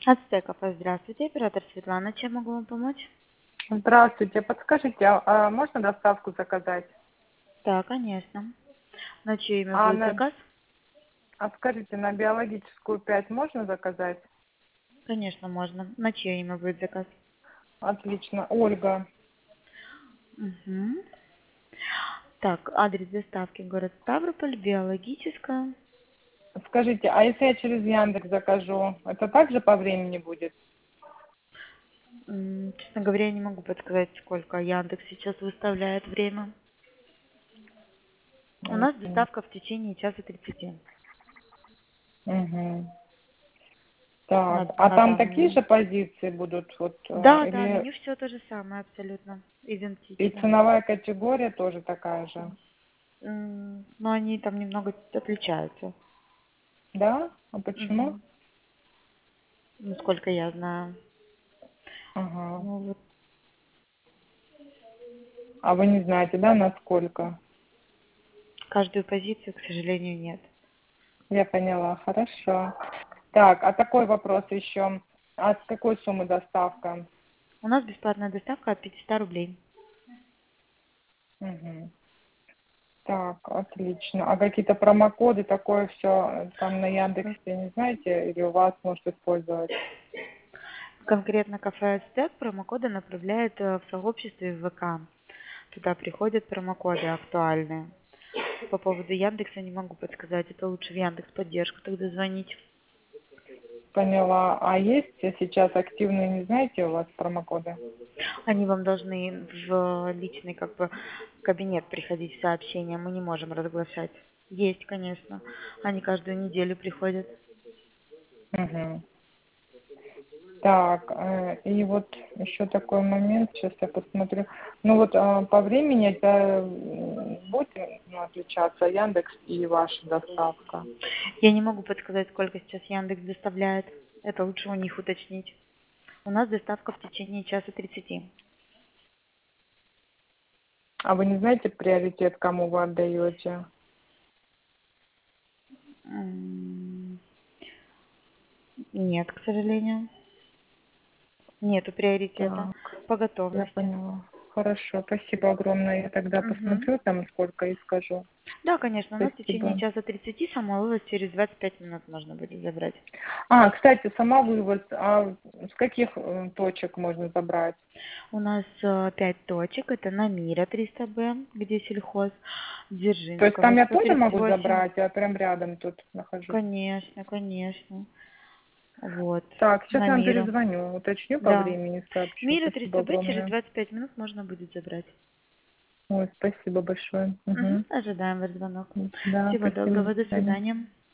Ацтеков, здравствуйте, оператор Светлана, чем могу вам помочь? Здравствуйте. Подскажите, а можно доставку заказать? Да, конечно. На чье имя А, будет на, заказ? скажите, на биологическую 5 можно заказать? Конечно, можно. На чье имя будет заказ? Отлично. Ольга, Мгм. Так, адрес доставки город Ставрополь, биологическая. скажите, а если я через Яндекс закажу, это также по времени будет? Честно говоря, я не могу подсказать, сколько Яндекс сейчас выставляет время. У нас доставка в течение часа 30 Угу. Так, на, а на там данный такие момент. же позиции будут, вот, Да, да, или меню все то же самое, абсолютно и идентично. ценовая категория тоже такая же? Но они там немного отличаются. Да? А почему? Мгм. Насколько я знаю. Ага. Ну вот, А вы не знаете, да, насколько? каждую позицию, к сожалению, нет. Я поняла, хорошо. Так, а такой вопрос еще. А с какой суммы доставка? У нас бесплатная доставка от 500 рублей. Мгм. Так, отлично. А какие-то промокоды, такое все там на Яндексе, не знаете, или у вас может использовать? Конкретно кафе Ацтек промокоды направляет в сообществе в ВК. Туда приходят промокоды актуальные. По поводу Яндекса не могу подсказать. Это лучше в Яндекс поддержку тогда звонить. Поняла. А есть сейчас активные, не знаете, у вас промокоды? Они вам должны в личный кабинет приходить в сообщения. Мы не можем разглашать. Есть, конечно. Они каждую неделю приходят. Мгм. Так, и вот еще такой момент, сейчас я посмотрю. Ну вот по времени это будет отличаться Яндекс и ваша доставка? Я не могу подсказать, сколько сейчас Яндекс доставляет. Это лучше у них уточнить. У нас доставка в течение часа 30. А вы не знаете приоритет, кому вы отдаете? Нет, к сожалению. Нету приоритета Так, по я готовности. поняла. Хорошо, спасибо огромное. Я тогда Мгм. посмотрю там сколько и скажу. Да, конечно, у нас в течение Спасибо. часа 30, сама вывоз через 25 минут можно будет забрать. А, кстати, сама вывоз, а с каких точек можно забрать? У нас 5 точек. Это на Мира 300Б, где сельхоз, То есть там Дзержинского я тоже могу 138. забрать, я прям рядом тут нахожусь. Конечно, конечно. Вот, Так, сейчас на я вам Мира. перезвоню, уточню по Да. времени, сообщу. Мира Спасибо 300Б через огромное. 25 минут можно будет забрать. Ой, спасибо большое. Мгм. Угу. Ожидаем ваш звонок. Да, Всего спасибо, до доброго, до свидания. свидания.